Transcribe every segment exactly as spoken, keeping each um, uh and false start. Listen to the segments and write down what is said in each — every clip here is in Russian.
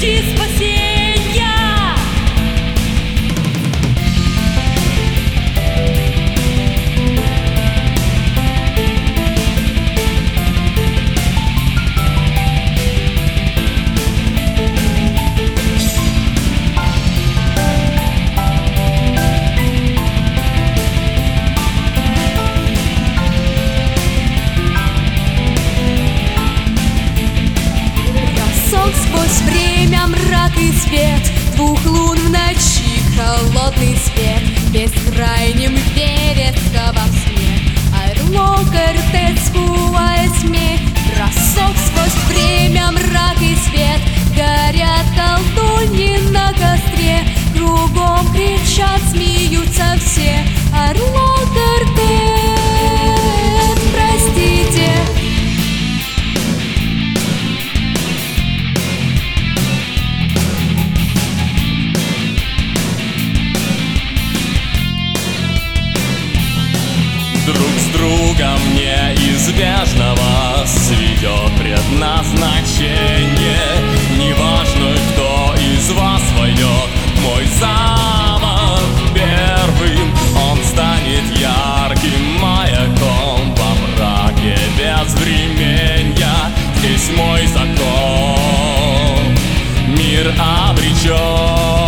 жди спасения. Сквозь время мрак и свет двух лун в ночи, холодный свет бескрайним вереского в сне. Орло кортецкую тьме, бросок сквозь время мрак и свет. Горят колдуньи на костре, кругом кричат, смеются все. Орло кортец, простите. Друг с другом неизбежно вас ведет предназначение. Неважно, кто из вас войдет в мой замок первым, он станет ярким маяком во мраке безвременья. Здесь мой закон, мир обречен.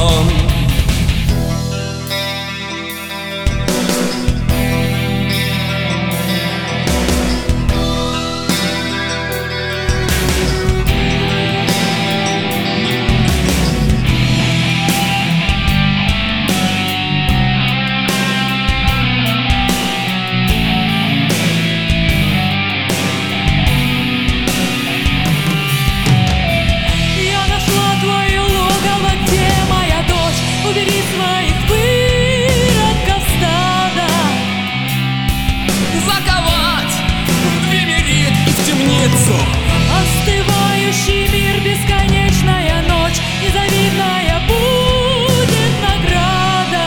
Убери своих выродков стада, заковать в двери и в темницу. остывающий мир, бесконечная ночь, незавидная будет награда.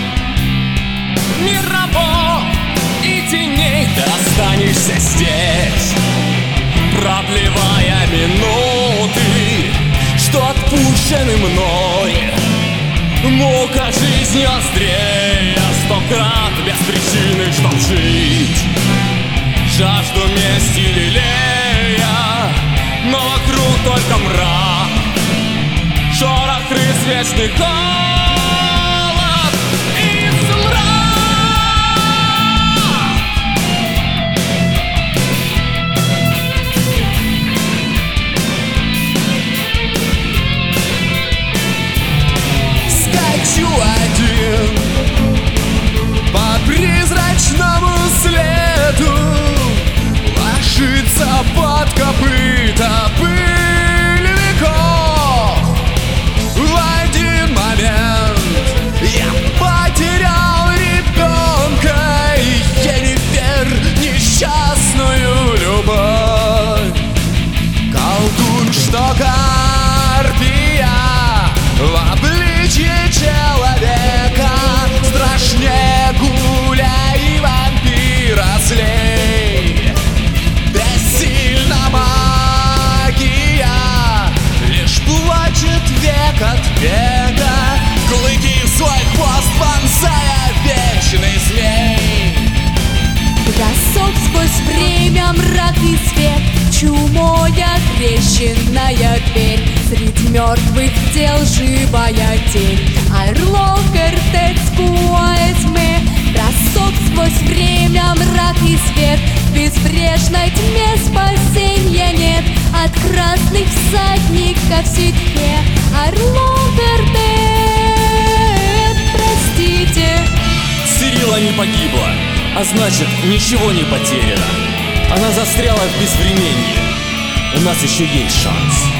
Мир рабов и теней, ты останешься здесь, продлевая минуты, что отпущены мной. Мука жизни острее сто крат без причины, чтоб жить. Жажду мести лелея, но вокруг только мрак, шорох крыс, вечный холод и змрак. Скачу один по призрачному следу, ложится под копыта пыль веков. В один момент я потерял ребенка и Енифер, несчастную любовь. Колдун, что Гарпия в обличье человека, страшнее гуля и вампира злей. Бессильна магия, лишь плачет век от века, клыки в свой хвост вонзая вечный змей. Бросок сквозь время, мрак и свет, чумоя трещинная дверь, среди мертвых тел живая тень. Орло кортецкую тьме, бросок сквозь время, мрак и свет. В безбрежной тьме спасенья нет от красных всадников в сетке. Орло кортец, простите. Цирилла не погибла, а значит, ничего не потеряно. Она застряла в безвременье. У нас еще есть шанс.